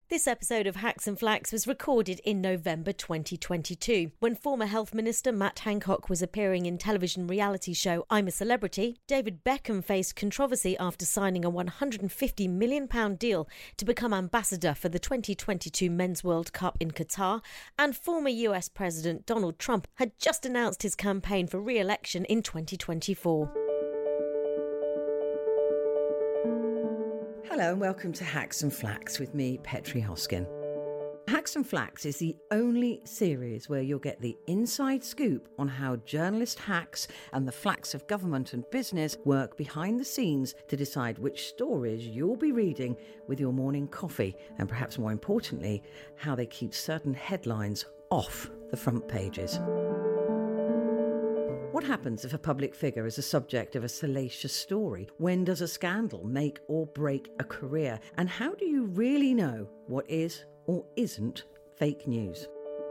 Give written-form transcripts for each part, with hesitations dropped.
This episode of Hacks and Flacks was recorded in November 2022, when former Health Minister Matt Hancock was appearing in television reality show I'm a Celebrity. David Beckham faced controversy after signing a £150 million deal to become ambassador for the 2022 Men's World Cup in Qatar, and former US President Donald Trump had just announced his campaign for re-election in 2024. Hello and welcome to Hacks and Flacks with me, Petri Hoskin. Hacks and Flacks is the only series where you'll get the inside scoop on how journalist hacks and the flacks of government and business work behind the scenes to decide which stories you'll be reading with your morning coffee, and perhaps more importantly, how they keep certain headlines off the front pages. What happens if a public figure is a subject of a salacious story? When does a scandal make or break a career? And how do you really know what is or isn't fake news?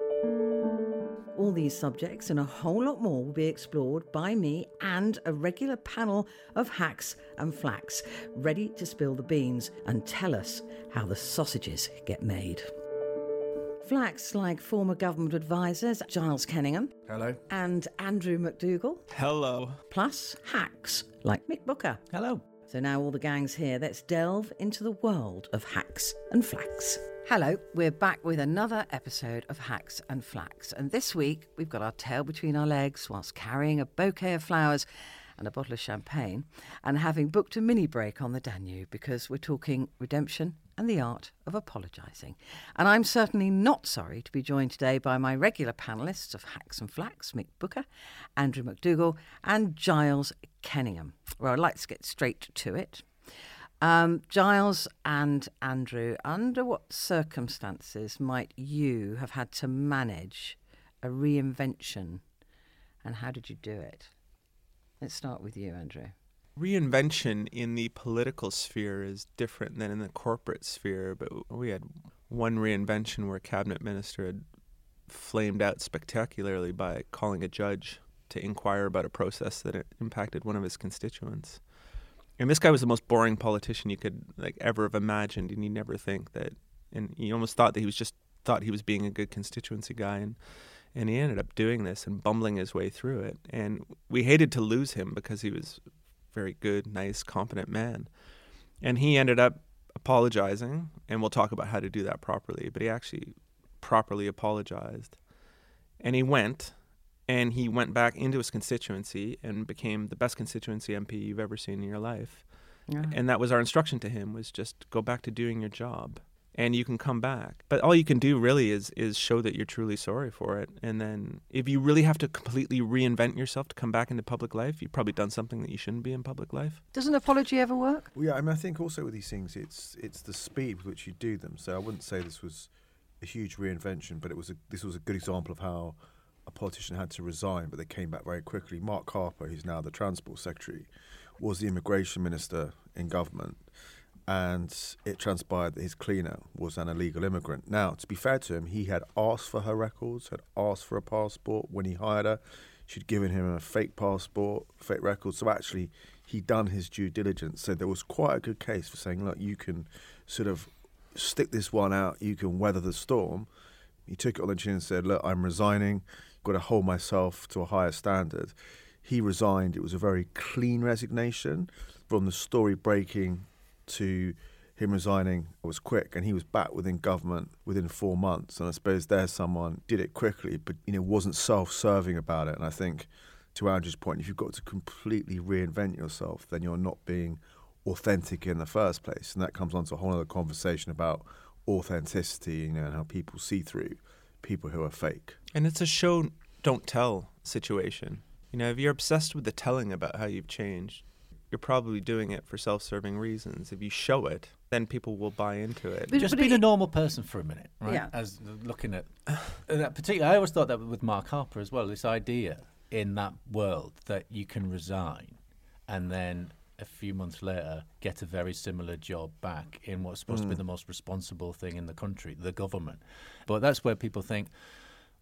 All these subjects and a whole lot more will be explored by me and a regular panel of hacks and flacks, ready to spill the beans and tell us how the sausages get made. Flacks like former government advisors Giles Kenningham. Hello. And Andrew McDougall. Hello. Plus hacks like Mick Booker. Hello. So now all the gang's here, let's delve into the world of hacks and flacks. Hello, we're back with another episode of Hacks and Flacks. And this week we've got our tail between our legs whilst carrying a bouquet of flowers and a bottle of champagne and having booked a mini break on the Danube because we're talking redemption and the art of apologising. And I'm certainly not sorry to be joined today by my regular panellists of Hacks and Flacks, Mick Booker, Andrew McDougall and Giles Kenningham. Well, I'd like to get straight to it. Giles and Andrew, under what circumstances might you have had to manage a reinvention, and how did you do it? Let's start with you, Andrew. Reinvention in the political sphere is different than in the corporate sphere, but we had one reinvention where a cabinet minister had flamed out spectacularly by calling a judge to inquire about a process that impacted one of his constituents. And this guy was the most boring politician you could ever have imagined, and you never think that, and you almost thought that he was being a good constituency guy, and he ended up doing this and bumbling his way through it. And we hated to lose him because he was a very good, nice, competent man. And he ended up apologizing, and we'll talk about how to do that properly, but he actually properly apologized. And he went back into his constituency and became the best constituency MP you've ever seen in your life. Yeah. And that was our instruction to him, was just go back to doing your job. And you can come back. But all you can do really is show that you're truly sorry for it. And then if you really have to completely reinvent yourself to come back into public life, you've probably done something that you shouldn't be in public life. Does an apology ever work? Well, yeah, I think also with these things, it's the speed with which you do them. So I wouldn't say this was a huge reinvention, but this was a good example of how a politician had to resign, but they came back very quickly. Mark Harper, who's now the Transport Secretary, was the immigration minister in government. And it transpired that his cleaner was an illegal immigrant. Now, to be fair to him, he had asked for her records, had asked for a passport when he hired her. She'd given him a fake passport, fake records. So actually, he'd done his due diligence. So there was quite a good case for saying, look, you can sort of stick this one out. You can weather the storm. He took it on the chin and said, look, I'm resigning. Got to hold myself to a higher standard. He resigned. It was a very clean resignation. From the story breaking to him resigning, it was quick, and he was back within government within 4 months. And I suppose there's someone did it quickly, but wasn't self-serving about it. And I think, to Andrew's point, if you've got to completely reinvent yourself, then you're not being authentic in the first place. And that comes on to a whole other conversation about authenticity, and how people see through people who are fake. And it's a show don't tell situation. If you're obsessed with the telling about how you've changed, you're probably doing it for self-serving reasons. If you show it, then people will buy into it. Just being a normal person for a minute, right? Yeah. As looking at that particular, I always thought that with Mark Harper as well, this idea in that world that you can resign and then a few months later get a very similar job back in what's supposed to be the most responsible thing in the country, the government. But that's where people think,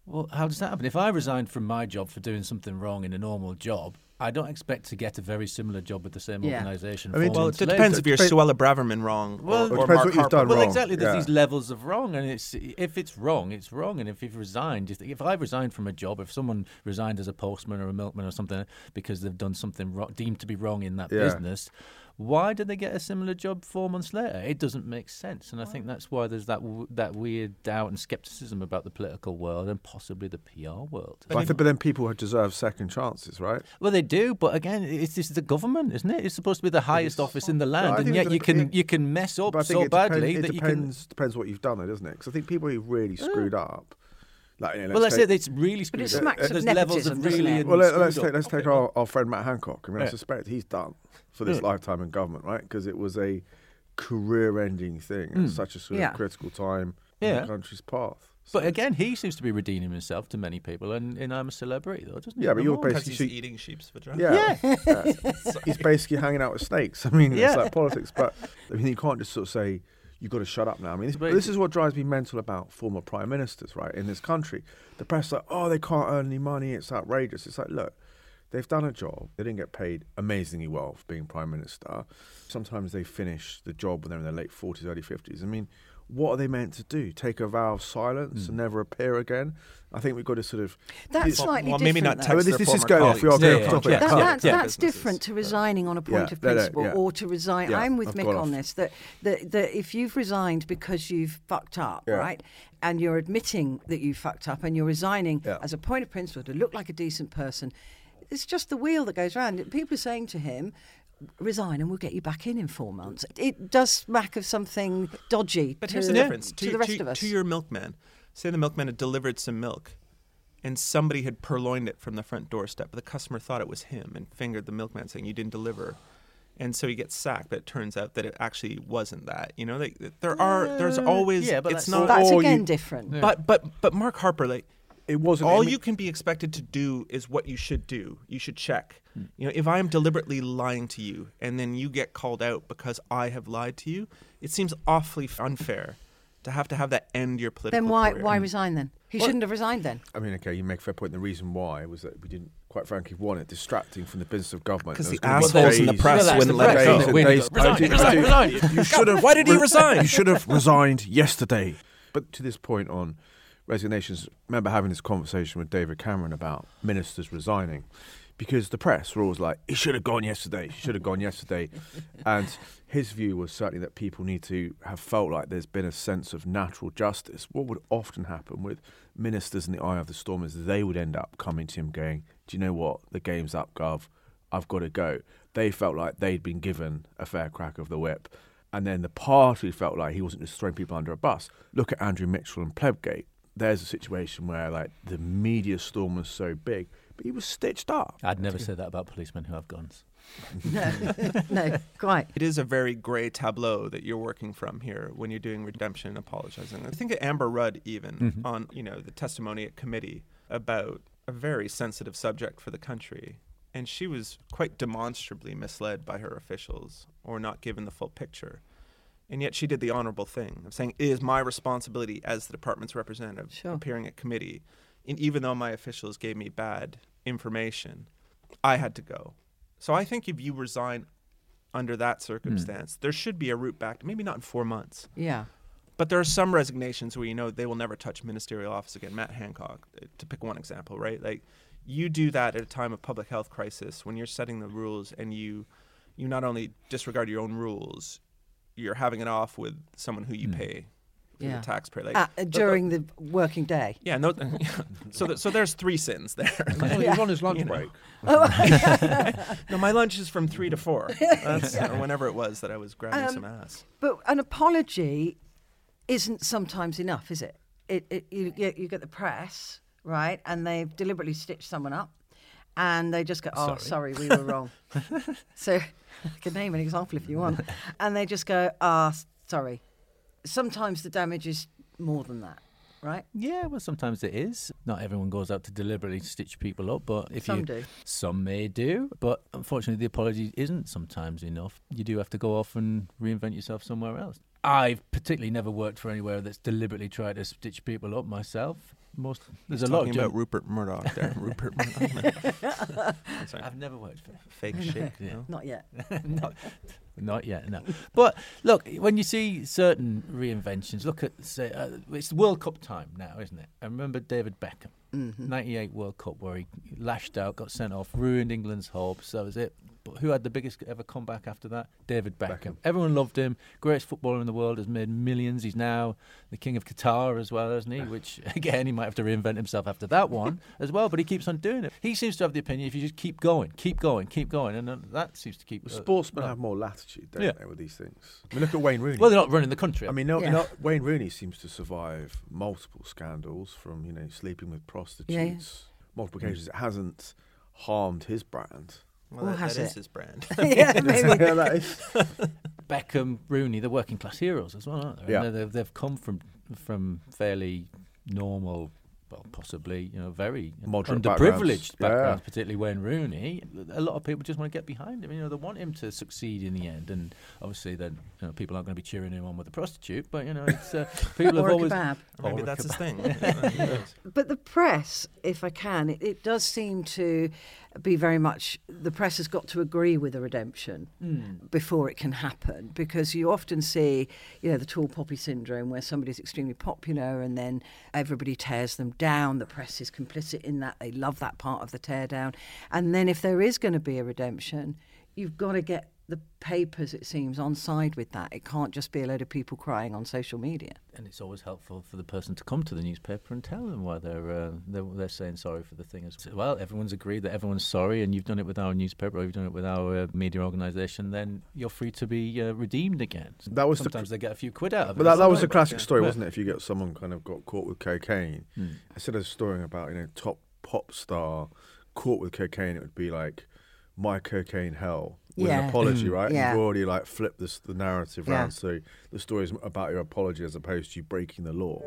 Well, how does that happen? If I resigned from my job for doing something wrong in a normal job, I don't expect to get a very similar job with the same Yeah. organisation. I mean, 4 Well, months it later. depends if you're Suella Braverman wrong Well, or it depends Mark what you've Harper. done Well, wrong. exactly. There's Yeah. these levels of wrong, and if it's wrong, it's wrong. And if you've resigned, if I resigned from a job, if someone resigned as a postman or a milkman or something because they've done something deemed to be wrong in that Yeah. business, why did they get a similar job 4 months later? It doesn't make sense, and I think that's why there's that weird doubt and skepticism about the political world and possibly the PR world. But then people deserve second chances, right? Well, they do, but again, this is the government, isn't it? It's supposed to be the highest office in the I land, and think yet it's you can mess up But I think so it badly depends, that it you can. depends what you've done, though, doesn't it? Because I think people who really screwed up, like Well, that's it. It's really screwed it up. smacks of There's levels nepotism, of doesn't really. it? Well, screwed up. let's take our friend Matt Hancock. I mean, I Yeah. suspect he's done for this Yeah. lifetime in government, right? Because it was a career-ending thing at such a sort Yeah. of critical time in Yeah. the country's path. But again, he seems to be redeeming himself to many people, and I'm a celebrity, though, doesn't he? Yeah, but you're Because basically he's eating sheep's vagina. Yeah, he's basically hanging out with snakes. I mean, Yeah. it's like politics. But I mean, you can't just sort of say you've got to shut up now. I mean, this is what drives me mental about former prime ministers, right? In this country, the press are like, oh, they can't earn any money. It's outrageous. It's like, look, they've done a job. They didn't get paid amazingly well for being prime minister. Sometimes they finish the job when they're in their late 40s, early 50s. I mean, what are they meant to do? Take a vow of silence and never appear again? I think we've got to sort of... That's slightly well, different. maybe not though. text This their is former going off. We are colleagues. going Yeah, off topic. yeah. That's businesses. different to resigning on a point Yeah, of principle, or to resign. Yeah, I'm with I've Mick gone on off. this. That if you've resigned because you've fucked up, Yeah. right, and you're admitting that you fucked up, and you're resigning Yeah. as a point of principle to look like a decent person, it's just the wheel that goes round. People are saying to him, resign and we'll get you back in 4 months. It does smack of something dodgy. But to, here's the difference. to the rest of us. To your milkman, say the milkman had delivered some milk and somebody had purloined it from the front doorstep, but the customer thought it was him and fingered the milkman saying, you didn't deliver. And so he gets sacked, but it turns out that it actually wasn't that. You know, there's always, yeah, but it's that's- not. That's or again you- different. Yeah. But Mark Harper, like, It wasn't... all you can be expected to do is what you should do. You should check. You know, if I am deliberately lying to you and then you get called out because I have lied to you, it seems awfully unfair to have that end your political Then why career. resign then? He Well- shouldn't have resigned then. I mean, okay, you make a fair point. The reason why was that we didn't, quite frankly, want it distracting from the business of government. Because There the was gonna be assholes in the days- press Well, that's wouldn't the let it press, go. isn't it? days- Resign. You should have. Why did he resign? You should have resigned yesterday. But to this point on resignations, I remember having this conversation with David Cameron about ministers resigning, because the press were always like, he should have gone yesterday. He should have gone yesterday. And his view was certainly that people need to have felt like there's been a sense of natural justice. What would often happen with ministers in the eye of the storm is they would end up coming to him going, do you know what? The game's up, Gov. I've got to go. They felt like they'd been given a fair crack of the whip. And then the party felt like he wasn't just throwing people under a bus. Look at Andrew Mitchell and Plebgate. There's a situation where like the media storm was so big, but he was stitched up. I'd never say that about policemen who have guns. No, quite. It is a very grey tableau that you're working from here when you're doing redemption and apologizing. I think of Amber Rudd even on, the testimony at committee about a very sensitive subject for the country. And she was quite demonstrably misled by her officials or not given the full picture. And yet she did the honorable thing of saying, it is my responsibility as the department's representative appearing at committee. And even though my officials gave me bad information, I had to go. So I think if you resign under that circumstance, there should be a route back, maybe not in 4 months. Yeah. But there are some resignations where they will never touch ministerial office again. Matt Hancock, to pick one example, right? Like, you do that at a time of public health crisis when you're setting the rules and you not only disregard your own rules, you're having it off with someone who you pay through the taxpayer. Like, During the working day. yeah, no. So there's 3 sins there. Well, he was on his lunch break. No, my lunch is from 3 to 4. That's or whenever it was that I was grabbing some ass. But an apology isn't sometimes enough, is it? You get the press, right, and they've deliberately stitched someone up, and they just go, "Oh, sorry, we were wrong." So, I can name an example if you want, and they just go, sorry." Sometimes the damage is more than that, right? Yeah, well, sometimes it is. Not everyone goes out to deliberately stitch people up, but some may do. But unfortunately, the apology isn't sometimes enough. You do have to go off and reinvent yourself somewhere else. I've particularly never worked for anywhere that's deliberately tried to stitch people up myself. most. He's There's a lot talking of about Rupert Murdoch there. Rupert Murdoch. Sorry. I've never worked for Fake shake. Yeah. No? Not yet. Not yet, no. But look, when you see certain reinventions, look at, say, it's World Cup time now, isn't it? I remember David Beckham, 98 World Cup, where he lashed out, got sent off, ruined England's hopes. That was it. But who had the biggest ever comeback after that? David Beckham. Everyone loved him. Greatest footballer in the world, has made millions. He's now the king of Qatar as well, hasn't he? Which, again, he might have to reinvent himself after that one as well, but he keeps on doing it. He seems to have the opinion if you just keep going, and that seems to keep... Sportsmen have more latitude, don't they, with these things? I mean, look at Wayne Rooney. Well, they're not running the country. I mean, Wayne Rooney seems to survive multiple scandals from, sleeping with prostitutes, multiple occasions. It hasn't harmed his brand. Well, that is his brand. Yeah, maybe. That is. Beckham, Rooney, they're working class heroes as well, aren't they? Yeah. And they've come from fairly normal, well, possibly, very Moderate underprivileged backgrounds, Yeah. particularly Wayne Rooney. A lot of people just want to get behind him. They want him to succeed in the end. And obviously, then people aren't going to be cheering him on with a prostitute. But it's people Or have a always. kebab. Or maybe Or a that's his kebab. thing. But the press, if I can, it does seem to be very much, the press has got to agree with a redemption before it can happen, because you often see, the tall poppy syndrome, where somebody's extremely popular and then everybody tears them down. The press is complicit in that. They love that part of the tear down. And then if there is going to be a redemption, you've got to get the papers, it seems, on side with that. It can't just be a load of people crying on social media. And it's always helpful for the person to come to the newspaper and tell them why they're saying sorry for the thing. Well, everyone's agreed that everyone's sorry, and you've done it with our newspaper, or you've done it with our media organisation. Then you're free to be redeemed again. Sometimes they get a few quid out of it. But that was a classic story, wasn't it? If you get someone kind of got caught with cocaine, instead of storying about top pop star caught with cocaine, it would be like my cocaine hell. With an apology, right? Yeah. You've already flipped the narrative round, so the story is about your apology as opposed to you breaking the law.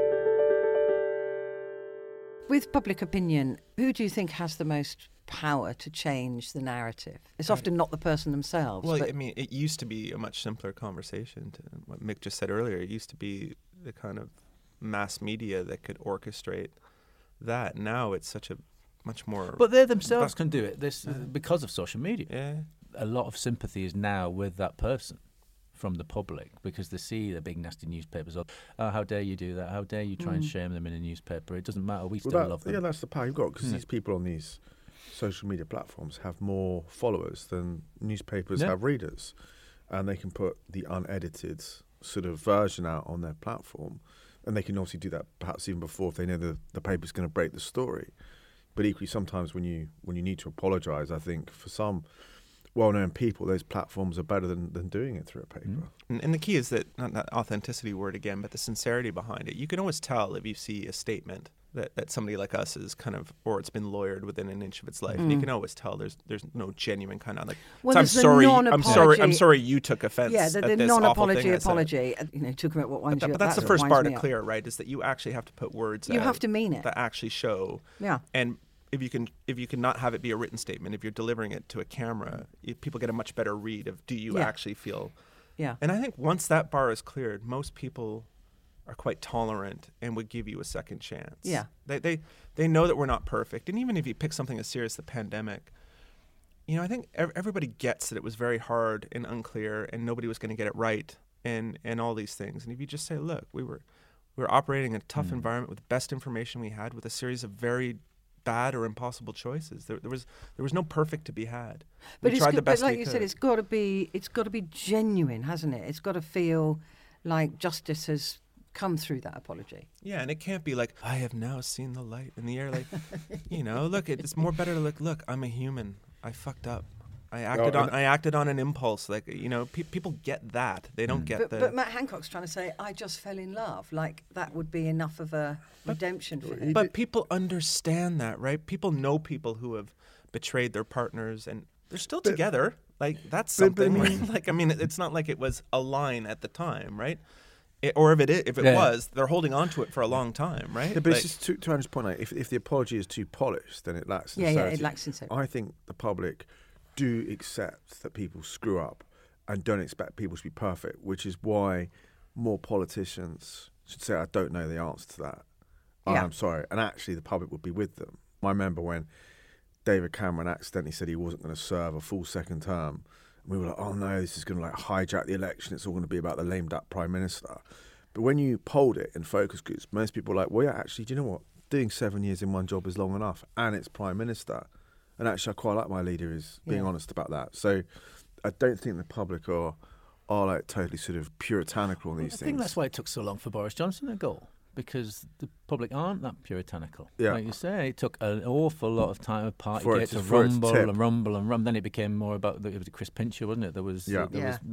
With public opinion, who do you think has the most power to change the narrative? It's often not the person themselves. Well, but it used to be a much simpler conversation. To what Mick just said earlier, it used to be the kind of mass media that could orchestrate that. Now it's such a much more... But they themselves can do it because of social media. Yeah. A lot of sympathy is now with that person from the public, because they see the big nasty newspapers of, oh, how dare you do that? How dare you try and shame them in a newspaper? It doesn't matter. We still love them. Yeah, that's the power you've got, because these people on these social media platforms have more followers than newspapers have readers, and they can put the unedited sort of version out on their platform, and they can obviously do that perhaps even before, if they know the paper's going to break the story. But equally, sometimes when you need to apologise, I think for some well-known people, those platforms are better than doing it through a paper. And the key is that, not that authenticity word again, but the sincerity behind it. You can always tell if you see a statement that somebody like us is kind of, or it's been lawyered within an inch of its life. And you can always tell there's no genuine kind of well, so there's the I'm sorry you took offense yeah, at the this non-apology awful thing apology. Talking about what winds you up. but that's the what first winds bar me to up. clear, right? Is that you actually have to put words You out have to mean it. that actually show. Yeah. And if you can not have it be a written statement, if you're delivering it to a camera, people get a much better read of, do you actually feel? Yeah. And I think once that bar is cleared, most people are quite tolerant and would give you a second chance. Yeah. They know that we're not perfect. And even if you pick something as serious as the pandemic, I think everybody gets that it was very hard and unclear and nobody was going to get it right and all these things. And if you just say, look, we were operating in a tough environment with the best information we had, with a series of very bad or impossible choices. There was no perfect to be had. But we tried the best like we you could. said, it's got to be genuine, hasn't it? It's got to feel like justice has come through that apology. Yeah, and it can't be like, I have now seen the light in the air. Like, look, it's more better to look, I'm a human. I fucked up. I acted on an impulse. Like, people get that. They don't get But Matt Hancock's trying to say, I just fell in love. Like, that would be enough of a redemption for him. But people understand that, right? People know people who have betrayed their partners and they're still together. Like, that's something. Right? It's not like it was a line at the time, right? Or if it was, they're holding on to it for a long time, right? Yeah, but it's just to Andrew's point, like, if the apology is too polished, then it lacks sincerity. Yeah, it lacks sincerity. I think the public do accept that people screw up and don't expect people to be perfect, which is why more politicians should say, I don't know the answer to that. Yeah. I'm sorry. And actually, the public would be with them. I remember when David Cameron accidentally said he wasn't going to serve a full second term. And we were like, oh no, this is going to like hijack the election. It's all going to be about the lame duck prime minister. But when you polled it in focus groups, most people were like, well, yeah, actually, do you know what? Doing 7 years in one job is long enough, and it's prime minister. And actually, I quite like my leader is being honest about that. So I don't think the public are like totally sort of puritanical on these things. I think that's why it took so long for Boris Johnson to go, because the public aren't that puritanical. Yeah. Like you say, it took an awful lot of time of For it Partygate to to- for it to rumble tip. and rumble and rumble. Then it became more about, it was Chris Pincher, wasn't it? There was, Yeah.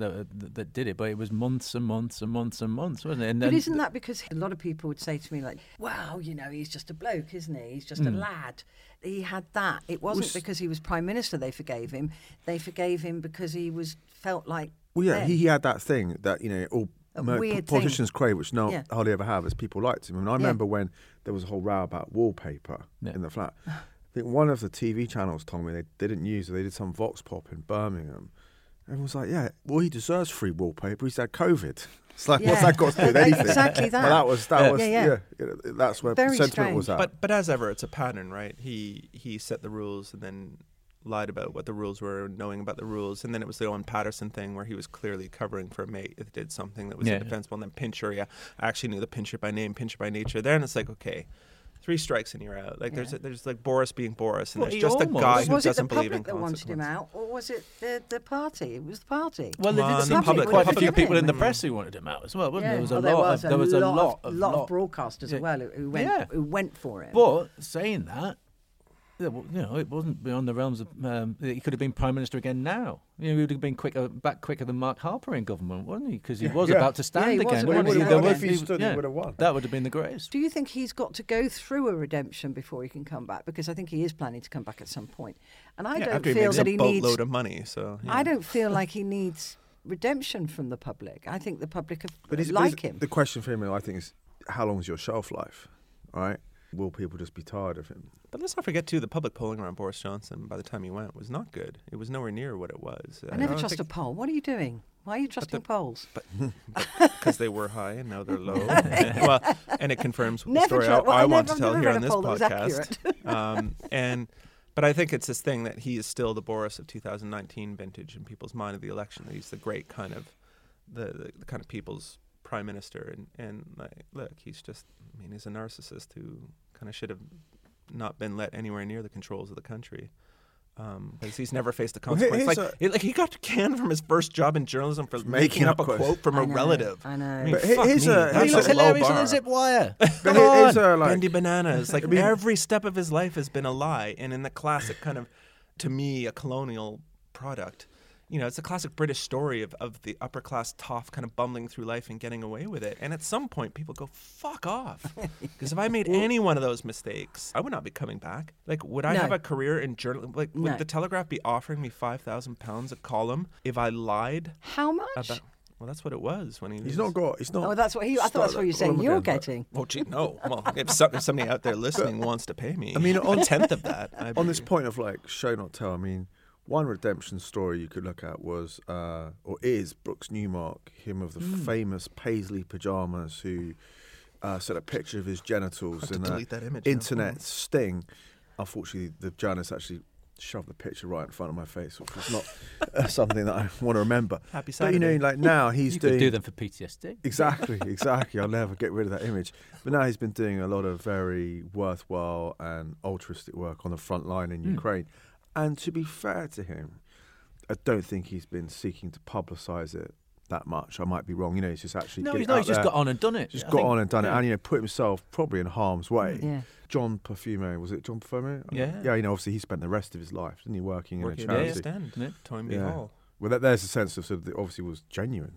that did it, but it was months and months and months and months, wasn't it? And But then, isn't that because a lot of people would say to me, like, well, you know, he's just a bloke, isn't he? He's just a lad. He had that. It wasn't because he was prime minister they forgave him. They forgave him because he felt like Well, yeah, them. he had that thing that, you know, all A weird politicians crave, which Yeah. hardly ever have, is people liked him. And I remember when there was a whole row about wallpaper in the flat. I think one of the TV channels told me they didn't use it. They did some vox pop in Birmingham. Everyone was like, yeah, well, he deserves free wallpaper. He's had COVID. It's like, what's that got to do with anything? Exactly that. Well, that was Yeah. that's where Very the sentiment strange. was at. But as ever, it's a pattern, right? He set the rules and then lied about what the rules were, knowing about the rules, and then it was the Owen Patterson thing where he was clearly covering for a mate that did something that was indefensible, and then Pincher, I actually knew the Pincher by name, Pincher by nature. There, and it's like, okay, 3 strikes and you're out. Like there's like Boris being Boris, and Well, there's he just a almost- guy who was it the doesn't believe in public that wanted him consequence. out, or was it the party? It was the party. well, there Well, did the seem to be public- quite a public few people in the opinion. press who wanted him out as well, wasn't there? There was a Well, lot. There was a lot of broadcasters as Yeah. well who went for him. But saying that, you know, it wasn't beyond the realms of. He could have been prime minister again now. You know, he would have been back quicker than Mark Harper in government, wasn't he? Because he was Yeah. about to stand Yeah, he was again. about wasn't to he? stand There again. was- If he stood, he would have won. That would have been the greatest. Do you think he's got to go through a redemption before he can come back? Because I think he is planning to come back at some point. And I don't after he feel makes that a he needs. boatload of money. So I don't feel like he needs redemption from the public. I think the public But like him. The question for him, I think, is how long is your shelf life? All right? Will people just be tired of him? But let's not forget, too, the public polling around Boris Johnson by the time he went was not good. It was nowhere near what it was. I never trust a poll. What are you doing? Why are you trusting polls? Because they were high and now they're low. And it confirms the Never story trust- well, I I've want never- to tell I've here never on this read a poll that was podcast. But I think it's this thing that he is still the Boris of 2019 vintage in people's mind of the election. That he's the great kind of the kind of people's prime minister. And like, look, he's just, I mean, he's a narcissist who kind of should have not been let anywhere near the controls of the country. Because he's never faced a consequence. here's He got canned from his first job in journalism for making making up up a quotes. quote from I a know, relative. I know. I mean, But fuck here's me. a- That's He looks a low hilarious on bar. a zip wire. But Come here's on. a, like, Bendy Bananas. Like I mean- every step of his life has been a lie, and in the classic kind of, to me, a colonial product. You know, it's a classic British story of the upper class toff kind of bumbling through life and getting away with it. And at some point, people go, "Fuck off," because if I made any one of those mistakes, I would not be coming back. Like, would I No. have a career in journalism? Like, No. would the Telegraph be offering me £5,000 a column if I lied How much? about? Well, that's what it was when he. He's was, not got. He's not. Oh, that's what he. I thought that's what you were saying. All You're again, but- getting. Oh, gee, no. Well, if somebody out there listening wants to pay me, I mean, a tenth of that. I'd On this be- point of like show not tell, I mean, one redemption story you could look at was or is Brooks Newmark, him of the famous paisley pajamas, who sent a picture of his genitals have to in delete that image. internet sting. Unfortunately, the journalist actually shoved the picture right in front of my face, which was not something that I want to remember. Happy But Saturday. you know, like now he's You doing could do them for PTSD. Exactly. I'll never get rid of that image. But now he's been doing a lot of very worthwhile and altruistic work on the front line in Ukraine. And to be fair to him, I don't think he's been seeking to publicise it that much. I might be wrong. You know, he's just actually No, get he's it not. out He's just there. got on and done it. Just I got think- on and done it, yeah. and you know, put himself probably in harm's way. Yeah. John Perfume, was it John Perfume? Yeah. Yeah, you know, obviously he spent the rest of his life, didn't he, working Working in at a the charity. East End, Yeah. Toynbee Yeah. Hall. Well, there's a sense of sort of, it obviously was genuine.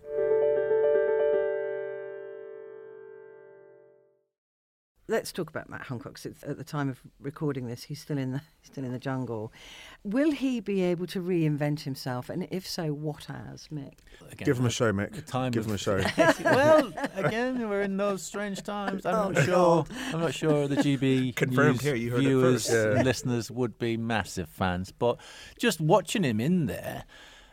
Let's talk about Matt Hancock. 'Cause at the time of recording this, he's still in the jungle. Will he be able to reinvent himself? And if so, what as, Mick? Again, Give him a show, Mick. the time Give of- him a show. Well, again, we're in those strange times. I'm not sure. I'm not sure the GB Confirmed news here, you heard it viewers first. and listeners would be massive fans. But just watching him in there,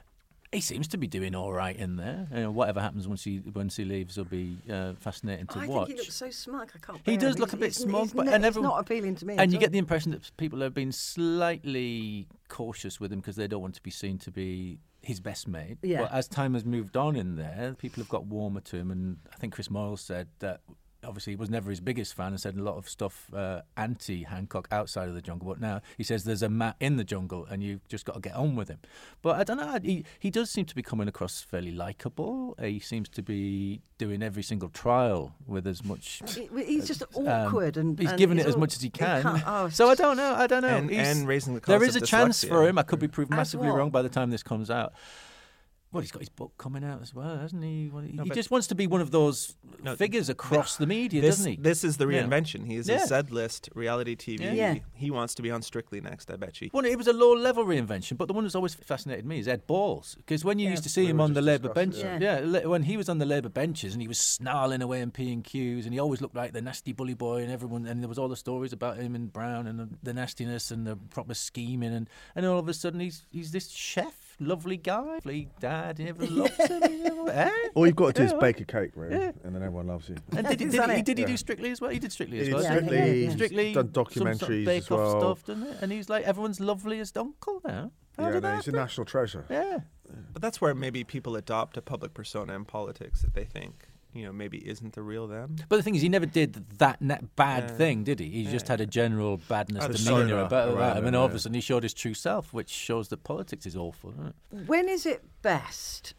He seems to be doing all right in there. Whatever happens once he leaves will be fascinating to watch. I think he looks so smug. I can't. He bear does him. look a bit smug, he's but it's not appealing to me. And at you all. get the impression that people have been slightly cautious with him because they don't want to be seen to be his best mate. Yeah. But as time has moved on in there, people have got warmer to him, and I think Chris Moyle said that. Obviously, he was never his biggest fan and said a lot of stuff anti-Hancock outside of the jungle. But now he says there's a Matt in the jungle and you've just got to get on with him. But I don't know. He does seem to be coming across fairly likeable. He seems to be doing every single trial with as much... He's just awkward. And he's and giving he's it as all- much as he he can. can't- So I don't know. And raising the cost There is of a chance dyslexia. for him. I could be proved As massively what? wrong by the time this comes out. Well, he's got his book coming out as well, hasn't he? Well, he but- just wants to be one of those figures across the media, doesn't he? This is the Yeah. reinvention. He is Yeah. a Z-list reality TV. Yeah. He wants to be on Strictly next, I bet you. Well, it was a low-level reinvention, but the one that's always fascinated me is Ed Balls. Because when you used to see him were on the just Labour bench, discussing when he was on the Labour benches and he was snarling away in P&Qs and he always looked like the nasty bully boy and everyone, and there was all the stories about him and Brown and the nastiness and the proper scheming, and all of a sudden he's this chef. Lovely guy, lovely dad, and everyone loves him. All you've got to do is Yeah. bake a cake, really, Yeah. and then everyone loves you. And did Is that he it? do Strictly as well? He did Strictly as He did well. Strictly, Yeah, yeah, yeah. Strictly, done some sort of documentaries Bake as Off well. stuff, doesn't it? And he's like everyone's loveliest uncle now. How Yeah, did no, that he's a happen? national treasure. Yeah. But that's where maybe people adopt a public persona in politics that they think, maybe isn't the real them. But the thing is, he never did that bad Yeah. thing, did he? He just had a general badness Persona demeanour about around him, him, and all of yeah. a sudden he showed his true self, which shows that politics is awful, isn't it? When is it best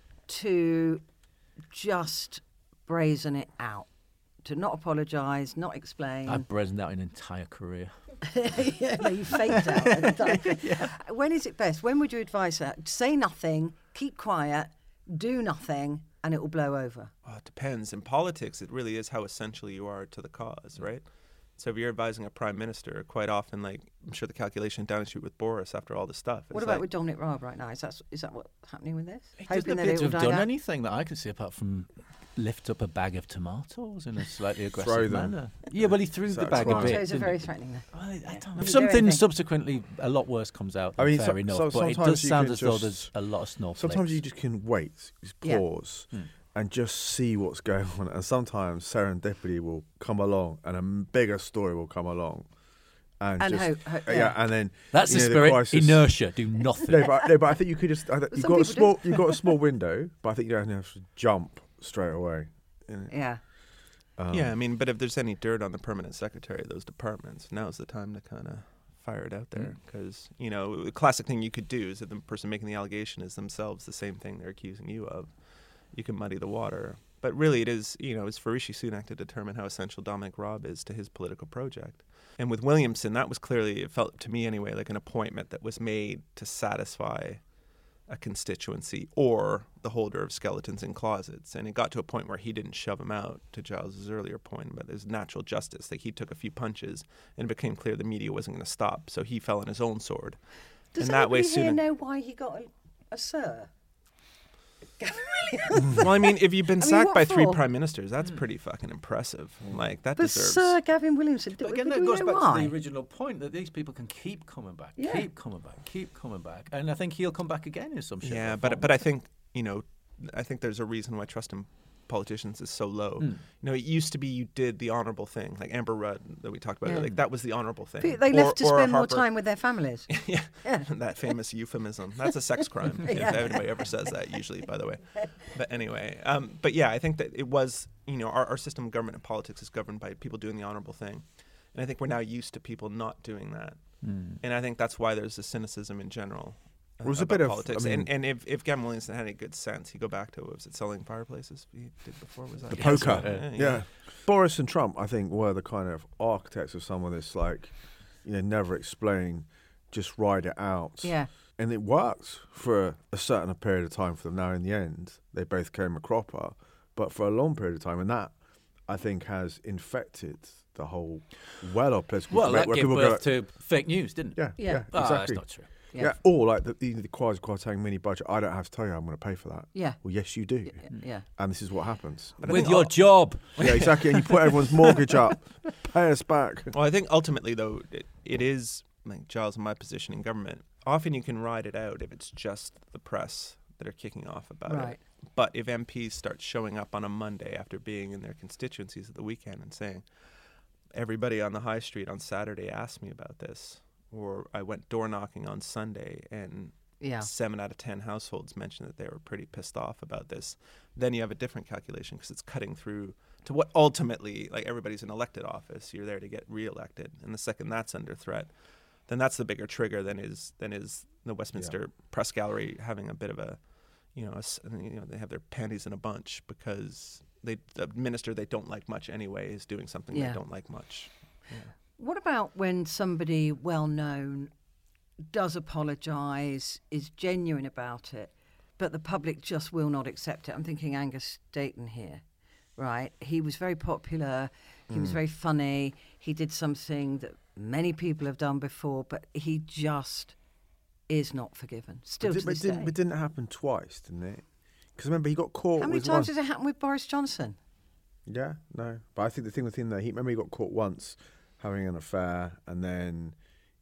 to just brazen it out? To not apologise, not explain? I've brazened out an entire career. Yeah, no, you faked out at the time. When is it best? When would you advise that? Say nothing, keep quiet, do nothing, and it will blow over. Well, it depends. In politics, it really is how essential you are to the cause, right? So if you're advising a prime minister, quite often, I'm sure the calculation down the street with Boris after all the stuff. What about with Dominic Raab right now? Is that what's happening with this? He doesn't appear to have done anything that I can see apart from lift up a bag of tomatoes in a slightly Throw aggressive them. manner. Yeah, well, he threw Is the that bag a right? bit. Tomatoes are didn't very he? threatening. Well, I don't know. Doesn't If do something anything. subsequently a lot worse comes out, then fair enough. But it sometimes does you sound can as though just- there's a lot of snowflakes. Sometimes you just can wait, just Yeah. pause, and just see what's going on. And sometimes serendipity will come along, and a bigger story will come along. And just, yeah. and then That's the you know, spirit. crisis- Inertia. Do nothing. No, but I think you could just. You've got a small window, but I think you don't have to jump straight away. You know? Yeah. but if there's any dirt on the permanent secretary of those departments, now's the time to kind of fire it out there. Because, the classic thing you could do is that the person making the allegation is themselves the same thing they're accusing you of. You can muddy the water. But really it is, it's for Rishi Sunak to determine how essential Dominic Raab is to his political project. And with Williamson, that was clearly, it felt to me anyway, like an appointment that was made to satisfy a constituency or the holder of skeletons in closets. And it got to a point where he didn't shove him out, to Giles's earlier point, but there's natural justice. Like he took a few punches and it became clear the media wasn't going to stop. So he fell on his own sword. Does and that way anybody here Sunak... know why he got a sir? Well, if you've been sacked what by 3 for? prime ministers, that's pretty fucking impressive. Like, that But deserves... Sir Gavin Williamson, But do again, we that know goes back why? to the original point that these people can keep coming back, Yeah. keep coming back, and I think he'll come back again in some shape. Yeah, or but form. I think, I think there's a reason why trust in politicians is so low. It used to be you did the honourable thing, like Amber Rudd that we talked about. Yeah. Like that was the honourable thing. They left to Or spend more Harper- time with their families. Yeah, Yeah. that famous euphemism. That's a sex crime. Yeah. If anybody ever says that, usually, by the way. But anyway, but yeah, I think that it was, our system of government and politics is governed by people doing the honourable thing, and I think we're now used to people not doing that, and I think that's why there's a cynicism in general. It was a about bit of- politics, I mean- and if Gavin Williamson had any good sense, he'd go back to was it selling fireplaces he did before? Was that The Yes, poker. right. Yeah. Boris and Trump, I think, were the kind of architects of some of this, never explain, just ride it out. Yeah. And it worked for a certain period of time for them. Now, in the end, they both came a cropper, but for a long period of time, and that, I think, has infected the whole well of political well, debate that where gave people birth go, to fake news, didn't it? yeah, Yeah. yeah, Ah, exactly. that's not true. Yeah, or like the Kwasi Kwarteng mini budget. I don't have to tell you I'm going to pay for that. Yeah. Well, yes, you do. Yeah. And this is what happens. But I With think your job. Yeah, exactly. And you put everyone's mortgage up, pay us back. Well, I think ultimately, though, it is, like Giles, in my position in government, often you can ride it out if it's just the press that are kicking off about Right. it. But if MPs start showing up on a Monday after being in their constituencies at the weekend and saying, everybody on the high street on Saturday asked me about this, or I went door knocking on Sunday and 7 out of 10 households mentioned that they were pretty pissed off about this, then you have a different calculation because it's cutting through to what ultimately, like, everybody's in elected office. You're there to get reelected. And the second that's under threat, then that's the bigger trigger than is the Westminster Press Gallery having a bit of a, they have their panties in a bunch because the minister they don't like much anyway is doing something they don't like much. Yeah. What about when somebody well-known does apologise, is genuine about it, but the public just will not accept it? I'm thinking Angus Dayton here, right? He was very popular. He was very funny. He did something that many people have done before, but he just is not forgiven. Still to this day. But didn't it happen twice, didn't it? Because remember, he got caught. How many times did it happen with Boris Johnson? Yeah, no. But I think the thing with him, though, remember he got caught once having an affair, and then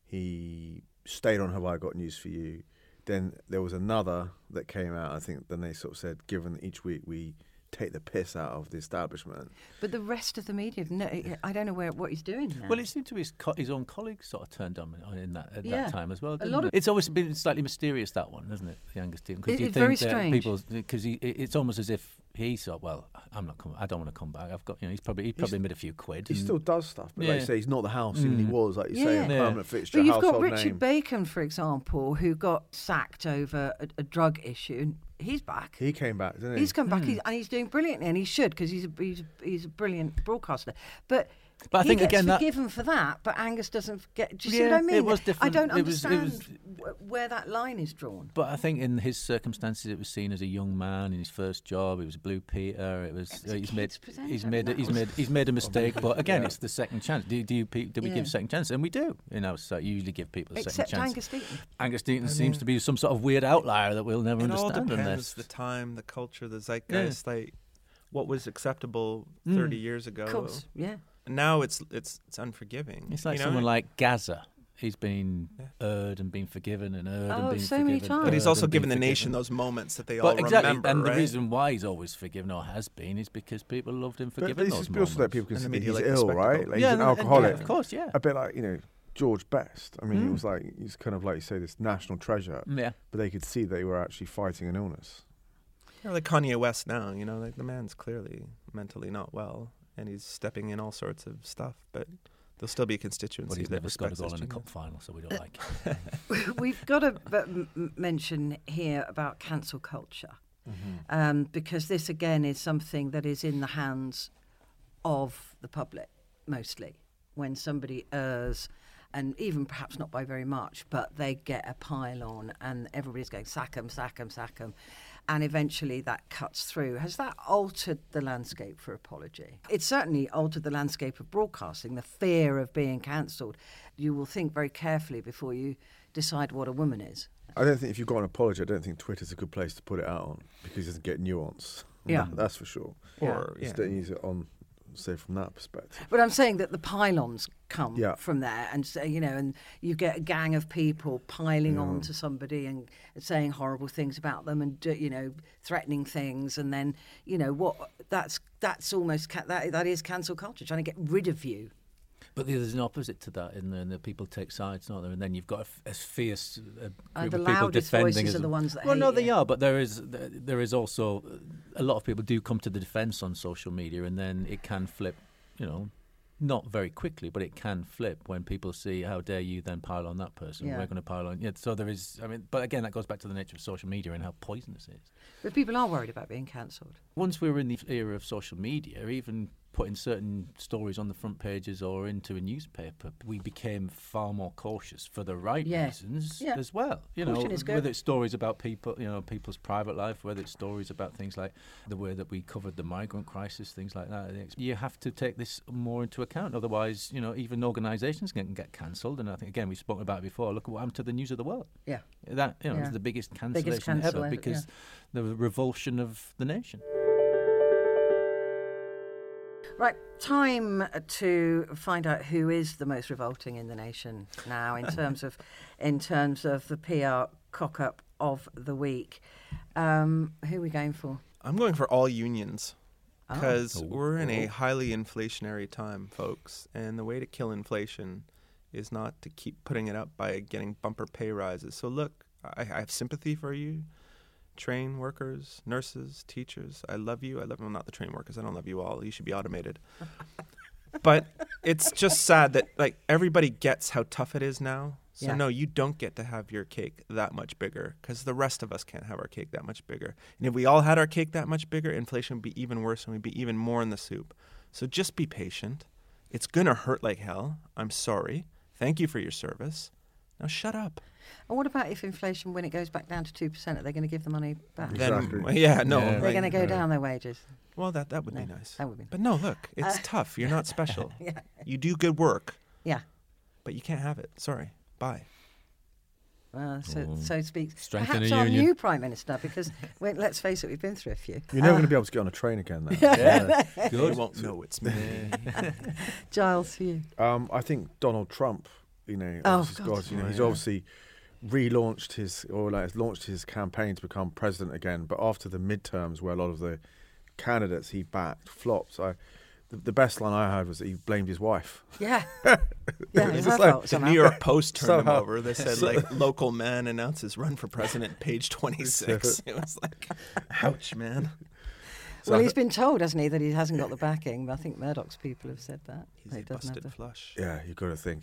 he stayed on Have I Got News For You. Then there was another that came out. I think then they sort of said, given that each week we take the piss out of the establishment. But the rest of the media, no, I don't know what he's doing now. Well, it seemed to be his own colleagues sort of turned on in that time as well. Of It's always been slightly mysterious, that one, isn't it, the Angus Dayton? Because It's very strange. Because it's almost as if he thought, well, I'm not coming. I don't want to come back. I've got, he probably made a few quid. He still does stuff, but like you say, he's not the house. Even he was, like you say, a permanent fixture. But you've household got Richard name. Bacon, for example, who got sacked over a drug issue. He's back. He came back, didn't he? He's come back, and he's doing brilliantly, and he should, because he's a brilliant broadcaster. But I think he gets again forgiven for that, but Angus doesn't get. Do you see what I mean? It was different. I don't It was- understand where that line is drawn. But I think in his circumstances, it was seen as a young man in his first job. It was Blue Peter. It was he's made a mistake. But again, it's the second chance. Do we give second chance? And we do. So you usually give people a second chance. Angus Dayton. Angus Dayton seems to be some sort of weird outlier that we'll never It all understand. depends the time, the culture, the zeitgeist. Like what was acceptable 30 years ago. Of course, yeah. Now it's unforgiving. It's like someone like Gaza. He's been erred and been forgiven and erred and been so many forgiven. times. But he's also erred and been given the nation forgiven. those moments that they But all exactly, remember. and right? the reason why he's always forgiven or has been is because people loved him for But giving this those is also that moments. people And the consider media he's like the ill, spectacle. right? Like Yeah, he's an and alcoholic. of course, yeah. A bit like, George Best. I mean, he was like, he's kind of like you say, this national treasure. Yeah. But they could see they were actually fighting an illness. Or like Kanye West now, like the man's clearly mentally not well, and he's stepping in all sorts of stuff, but there'll still be a constituency But he's that never scored a respects goal his in a genius. cup final, so we don't like it. We've got to mention here about cancel culture, because this again is something that is in the hands of the public mostly. When somebody errs, and even perhaps not by very much, but they get a pile on, and everybody's going sack 'em, sack 'em, sack 'em, and eventually that cuts through. Has that altered the landscape for apology? It's certainly altered the landscape of broadcasting. The fear of being cancelled. You will think very carefully before you decide what a woman is. I don't think if you've got an apology, I don't think Twitter's a good place to put it out on because it doesn't get nuance. Yeah. That's for sure. Or, Just don't use it on, say, from that perspective. But I'm saying that the pylons come Yeah. from there, and so, and you get a gang of people piling on to somebody and saying horrible things about them, and threatening things, and then that's almost that is cancel culture, trying to get rid of you. But there's an opposite to that, in the people take sides, not there, and then you've got a fierce group The of people loudest defending. voices are the ones that well, hate no, you. they are, but there is also a lot of people do come to the defence on social media, and then it can flip, not very quickly, but it can flip when people see how dare you then pile on that person. Yeah. We're going to pile on. Yeah, so there is. But again, that goes back to the nature of social media and how poisonous it is. But people are worried about being cancelled. Once we were in the era of social media, even putting certain stories on the front pages or into a newspaper, we became far more cautious for the right reasons as well. Caution is good. Whether it's stories about people, people's private life, whether it's stories about things like the way that we covered the migrant crisis, things like that. You have to take this more into account. Otherwise, even organisations can get cancelled. And I think, again, we've spoken about it before. Look at what happened to the News of the World. Yeah. That was the biggest cancellation cancel ever ever, because the revulsion of the nation. Right, time to find out who is the most revolting in the nation now in terms of the PR cock-up of the week. Who are we going for? I'm going for all unions Oh. because we're in a highly inflationary time, folks. And the way to kill inflation is not to keep putting it up by getting bumper pay rises. So look, I have sympathy for you. Train workers, nurses, teachers. I love you. Well, not the train workers. I don't love you all. You should be automated. But it's just sad that like everybody gets how tough it is now. So Yeah. no, you don't get to have your cake that much bigger because the rest of us can't have our cake that much bigger. And if we all had our cake that much bigger, inflation would be even worse and we'd be even more in the soup. So just be patient. It's going to hurt like hell. I'm sorry. Thank you for your service. Now shut up. And what about if inflation, when it goes back down to 2%, are they going to give the money back? Exactly. Then, yeah, no. Yeah. They're like- going to go down their wages. Well, that would No, be nice. that would be- But no, look, it's tough. You're not special. Yeah. You do good work, Yeah. but you can't have it. Sorry. Bye. So speaks Strengthen perhaps a our union. new Prime Minister, because let's face it, we've been through a few. You're never going to be able to get on a train again, though. You won't know it's me. Giles, for you. I think Donald Trump, Oh, he's God. he's obviously relaunched launched his campaign to become president again. But after the midterms, where a lot of the candidates he backed flopped, the best line I heard was that he blamed his wife. Yeah. Yeah, it's her fault The somehow. New York Post turned him Somehow. over. They said, like, local man announces run for president, page 26. It was like, ouch, man. Well, he's been told, hasn't he, that he hasn't got the backing. I think Murdoch's people have said that. He's That he a doesn't have busted the- flush. Yeah, you've got to think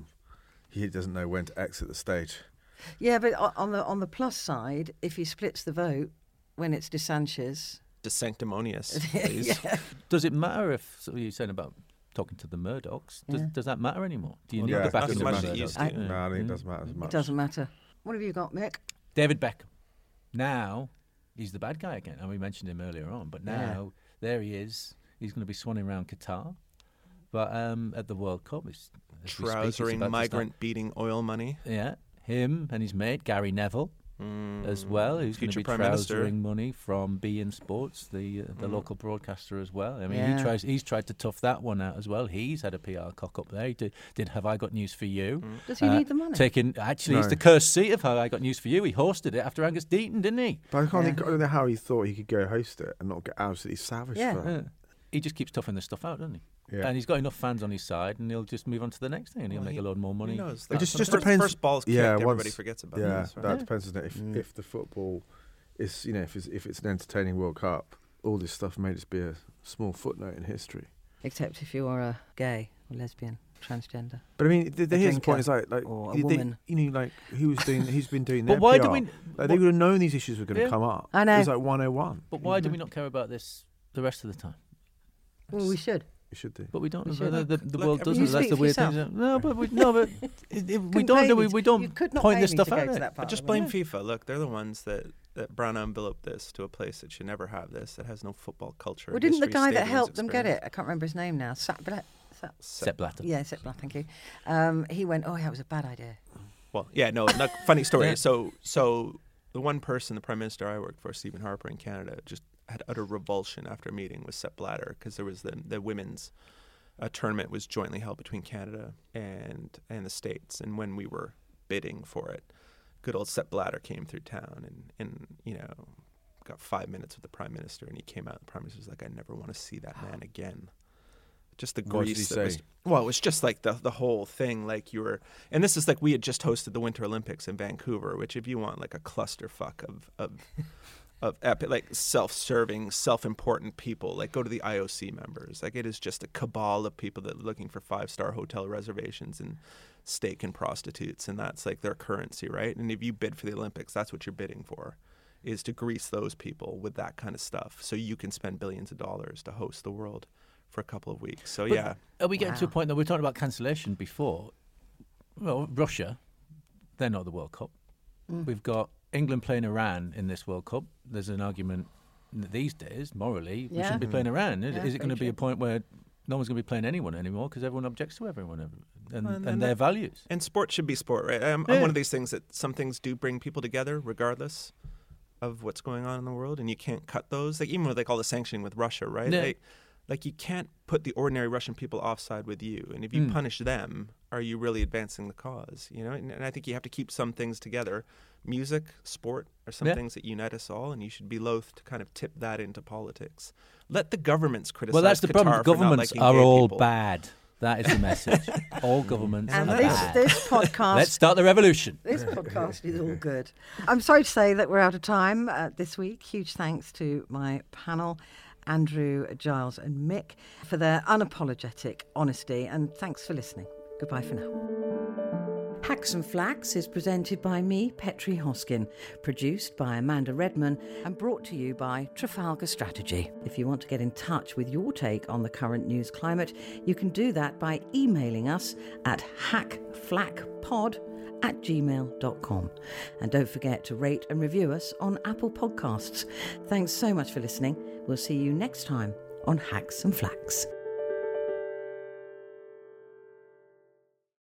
he doesn't know when to exit the stage. Yeah, but on the plus side, if he splits the vote when it's DeSantis, De sanctimonious, please. Does it matter if so you said about talking to the Murdochs? Does that matter anymore? Do you Well, need yeah, the backing doesn't of the matter. It used Murdochs? to. No, I think it doesn't matter as much. it doesn't matter. What have you got, Mick? David Beckham. Now he's the bad guy again, and we mentioned him earlier on. But now there he is. He's going to be swanning around Qatar, but at the World Cup, as we speak, it's Trousering about to migrant-beating oil money. start. Yeah, him and his mate Gary Neville as well, who's going to Future be Prime Minister. trousering money from beIN Sports, the local broadcaster as well. I mean, Yeah. he's tried to tough that one out as well. He's had a PR cock up there. He did Have I Got News for You? Does he need the money? Actually, it's No. the cursed seat of Have I Got News for You. He hosted it after Angus Deaton, didn't he? But I don't know how he thought he could go host it and not get absolutely savaged Yeah. for it. He just keeps toughing the stuff out, doesn't he? Yeah. And he's got enough fans on his side, and he'll just move on to the next thing, and he'll Well, make he- a load more money. Who knows? It just First- depends. First ball's kicked, Yeah, everybody once- forgets about Yeah, this. Right? that depends, doesn't it? If the football is, if it's an entertaining World Cup, all this stuff may just be a small footnote in history. Except if you're a gay or lesbian, transgender. But I mean, here's the drinker point: is like or a they- woman. who's been doing But their why PR? do we- Like, what- they would have known these issues were going to Yeah. come up. I know. It was like 101. But why do we not care about this the rest of the time? Well, we should. You should do. But we don't. We The, should. the Look, world you doesn't. That's speak the for weird thing. yourself. No, but we don't. Couldn't Do pay me we to- don't you could not point pay this me stuff to go out to there. that part But just of it. blame FIFA. Look, they're the ones that brown enveloped this to a place that should never have this. That has no football culture. Well, didn't the history, guy that stadiums, helped them get it? experience. I can't remember his name now. Sepp Blatter. Yeah, Sepp Blatter, thank you. He went, oh, yeah, it was a bad idea. Well, yeah, no, funny story. Yeah. So the one person, the Prime Minister I worked for, Stephen Harper in Canada, just had utter revulsion after a meeting with Sepp Blatter because there was the women's tournament was jointly held between Canada and the States, and when we were bidding for it, good old Sepp Blatter came through town and got 5 minutes with the Prime Minister, and he came out. The Prime Minister was like, "I never want to see that man again." Just the What did grease. he that was, say? well, it was just like the whole thing. Like you were, and this is like we had just hosted the Winter Olympics in Vancouver, which if you want like a clusterfuck of epic, like self-serving, self-important people, like go to the IOC members. Like it is just a cabal of people that are looking for 5-star hotel reservations and steak and prostitutes, and that's like their currency, right? And if you bid for the Olympics, that's what you're bidding for, is to grease those people with that kind of stuff, so you can spend billions of dollars to host the world for a couple of weeks. So But yeah, Are we getting to a Wow. point that we were talking about cancellation before? Well, Russia, they're not the World Cup. We've got England playing Iran in this World Cup. There's an argument that these days, morally, we Yeah. shouldn't be playing Iran. Yeah, Is it very going to be a true. point where no one's going to be playing anyone anymore because everyone objects to everyone and And their that- values? and sport should be sport, right? I'm Yeah. one of these things that some things do bring people together regardless of what's going on in the world, and you can't cut those. Like even with like all the sanctioning with Russia, right? Yeah. Like you can't put the ordinary Russian people offside with you, and if you punish them, are you really advancing the cause? You know, and I think you have to keep some things together, music, sport are some Yeah. things that unite us all, and you should be loath to kind of tip that into politics. Let the governments criticize Well, that's the Qatar problem. for not Governments liking are gay all people. bad. That is the message. All governments And are this bad. podcast... Let's start the revolution. This podcast is all good. I'm sorry to say that we're out of time this week. Huge thanks to my panel, Andrew, Giles and Mick, for their unapologetic honesty, and thanks for listening. Goodbye for now. Hacks and Flacks is presented by me, Petri Hoskin, produced by Amanda Redman, and brought to you by Trafalgar Strategy. If you want to get in touch with your take on the current news climate, you can do that by emailing us at hackflackpod@gmail.com. And don't forget to rate and review us on Apple Podcasts. Thanks so much for listening. We'll see you next time on Hacks and Flacks.